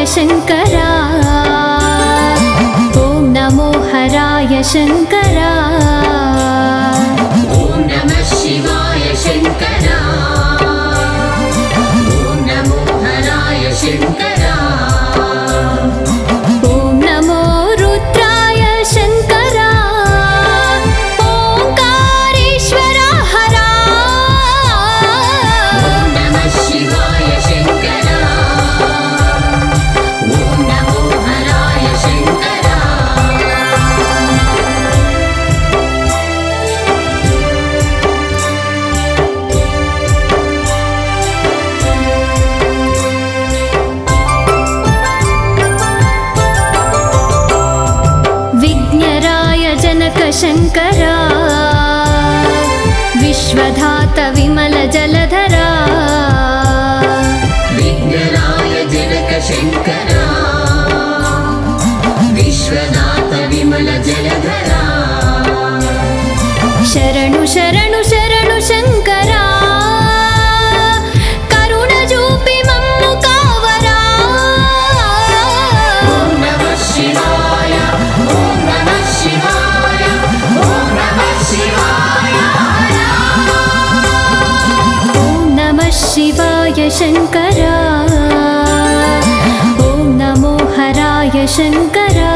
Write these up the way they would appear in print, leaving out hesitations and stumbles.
शङ्करा ॐ नमो हराय शङ्करा ॐ नमः शिवाय शङ्करा ॐ नमो हराय शङ्करा ॐ नमो रुद्राय शङ्करा ओङ्कारेश्वरा हरा ॐ नमः शिवाय शङ्करा ॐ नमो हराय शङ्करा विघ्नराय जनकशङ्करा विश्वधात विमलजलधरा विघ्नराय जनकशङ्करा विश्वनाथ विमलजलधरा शरणु शरणु शरणु शङ्करा करुणजूपि मम्मु कावरा ॐ नमः शिवाय ॐ नमः शिवाय ॐ नमः शिवाय ॐ नमः शिवाय शङ्करा ॐ नमो हराय शङ्करा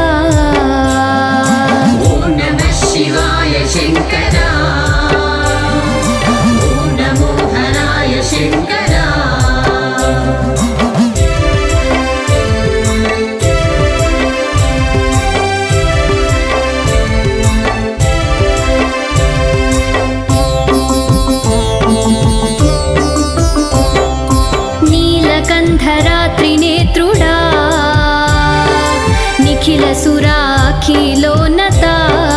ॐ नमः शिवाय शङ्करा ॐ नमो हराय शङ्करा नीलकन्धरा त्रिनेत्रुडा निखिलसुराखिलोन्नता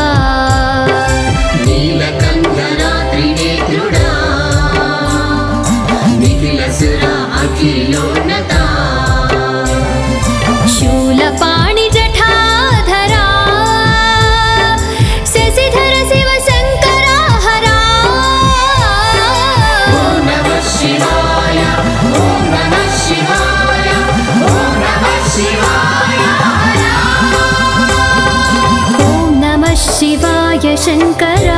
नीलकन्धरा त्रिनेत्रुडा निखिलसुरा अखिलोन्नता शूलपाणिजठाधरा शशिधर शिवशङ्करा हरा ॐ नमः शिवाय ॐ नमः शिवाय ॐ नमः शिवाय ॐ नमः शिवाय शङ्करा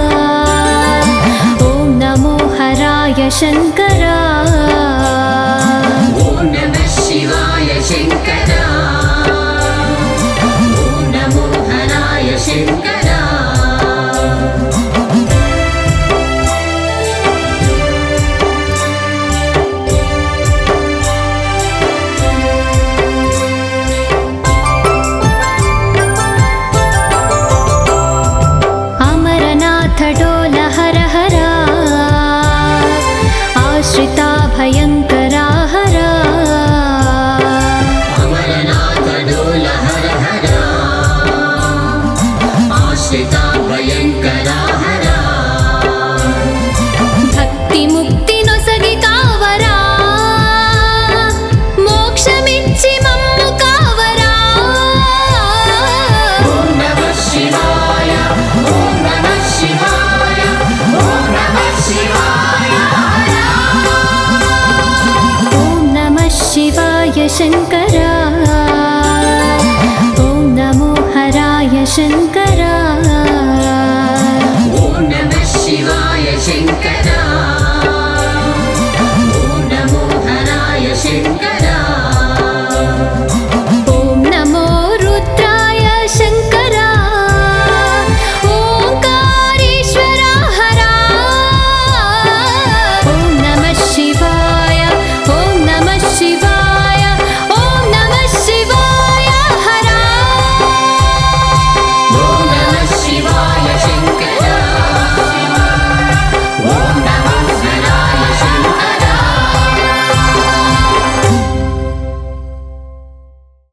ॐ नमो हराय शङ्करा ॐ नमः शिवाय शङ्करा ॐ नमो हराय शङ्करा अमरनाथ डोल हर हरा आश्रिता भयङ्करा हरा अमरनाथ डोल हर हरा आश्रिता भयङ्करा हरा भक्तिमुक्ति नొసగి कावरा मोक्षमिच्छि मम्मु कावरा ॐ नमः शिवाय ॐ नमः शिवाय ॐ नमः शिवाय ॐ नमः शिवाय शङ्करा